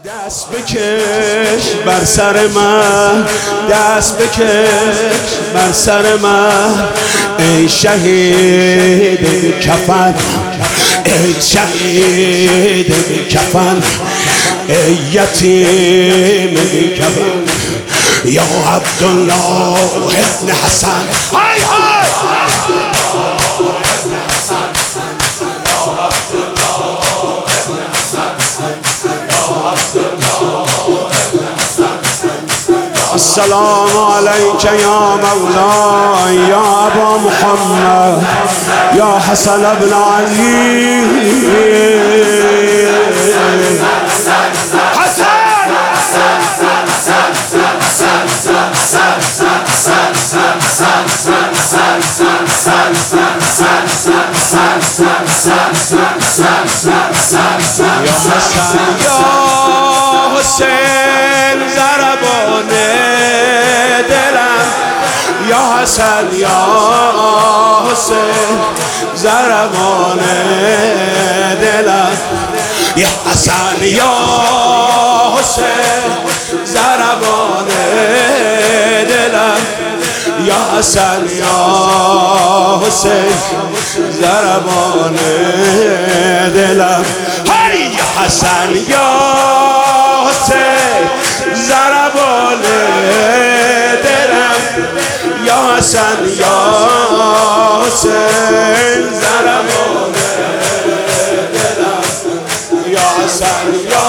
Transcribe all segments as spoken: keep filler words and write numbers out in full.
دست بکش بر سر من، دست بکش بر سر من، ای شهید بی کفن، ای شهید بی کفن، ای یتیم بی کفن، یا عبدالله ابن حسن. های های السلام عليك يا مولاي يا أبا محمد يا حسن بن علي. يا حسن يا حسين ضربان دلم، يا حسن يا حسين ضربان دلم، يا حسن يا حسين ضربان دلم، يا حسن يا حسين ضربان دلم. هی یا حسن یا حسین ضربان دلم، یا حسن یا حسین ضربان دلم، یا حسن یا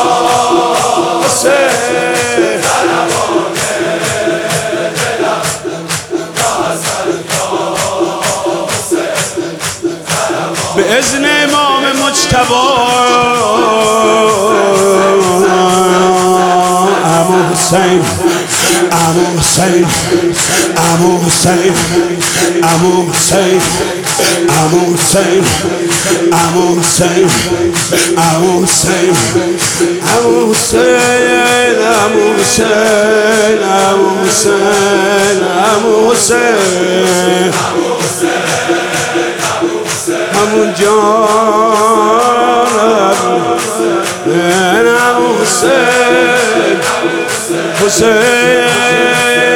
حسین ضربان دلم، یا حسن یا حسین بإذن امام مجتبی عمو حسین، عمو حسین، عمو حسین، عمو حسین، عمو حسین، عمو حسین، عمو حسین، عمو حسین، عمو حسین، عمو حسین، عمو حسین، عمو جان عمو حسین، حسین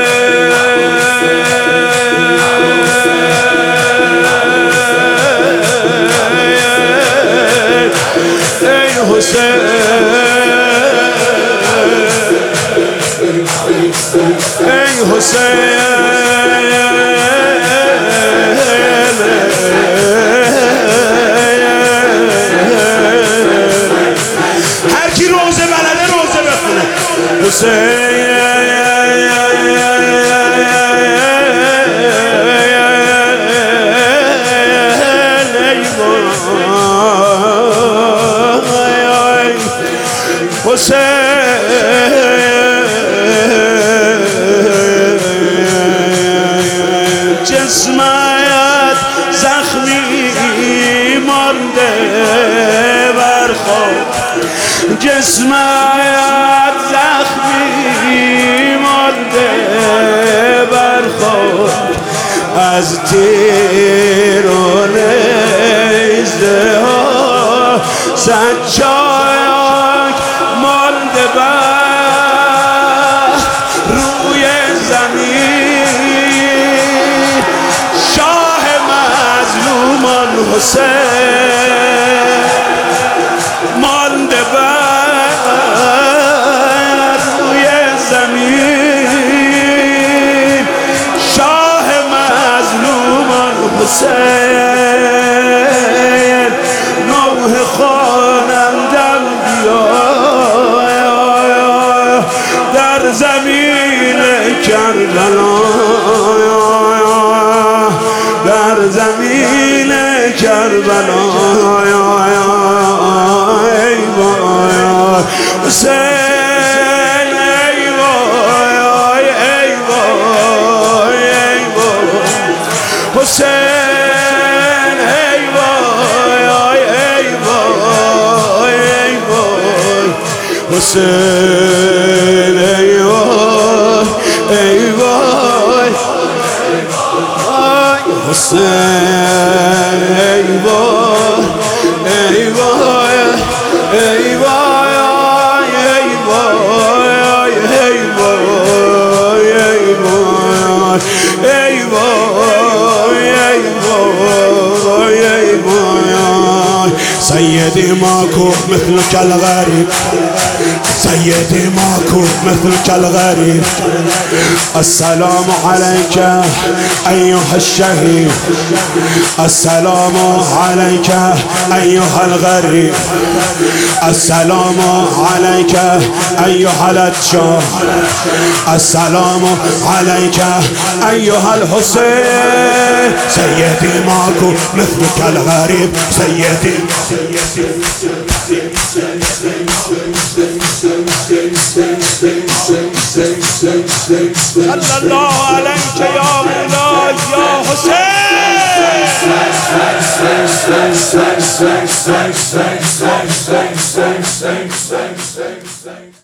ای حسین، ای حسین هر کی روزه بلده روزه بخونه. حسین جسمت زخمی مانده بر خود، جسمت زخمی مانده بر خود، از تیر و نیزه ها سجاک مانده بر روی زمین، شاه مظلومان حسین مانده بر روی زمین، شاه مظلومان حسین. نوح خوانندم بیا در زمین کربلا، در زمین کربلا، ای وای حسین، ای وای، ای وای، ای وای حسین، ای وای، ای وای، ای وای حسین، ای وای، ای وای حسین، ای وای، ای وای، ای وای، ای سيدي ماكو مثلك الغريب، سيدي ماكو مثلك الغريب. السلام عليك أيها الشهيد، السلام عليك أيها الغريب، السلام عليك أيها الأتشار، السلام عليك أيها الحسين. سيدي ماكو مثلك الغريب، سيدي صلى الله عليك يا مولاي يا حسين.